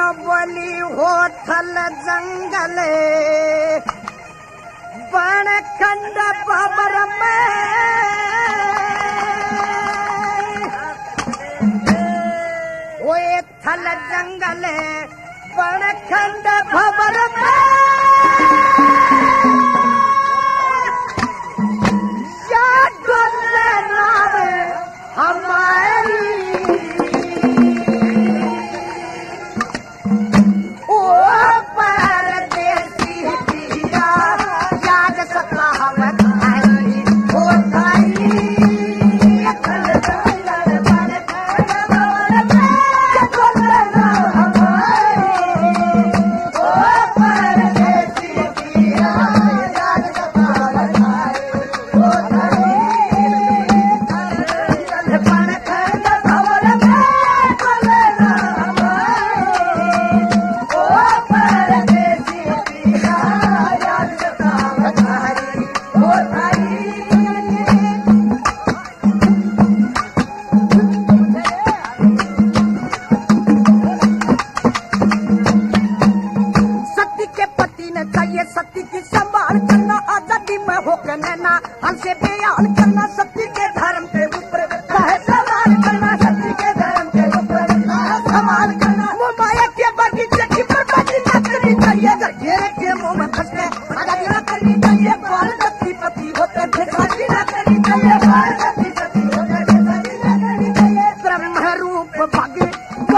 बोली हो थल जंगल बण खंड बाबर में ओए थल जंगल बण खंड बाबर में या डोले नाव हमारी सत्य की संभाल करना आजादी में होकर रहना हमसे बयान करना सत्य के धर्म के ऊपर सवाल करना सत्य के धर्म के ऊपर सवाल करना वो माया के बगीचे की बर्बादी न करनी चाहिए घेरे के मुंह में फंस के आजादी न करनी चाहिए बाल सत्य पति होते भिखारी न करनी चाहिए बाल सत्य पति होते भिखारी न करनी चाहिए ब्रह्म रूप भाग्य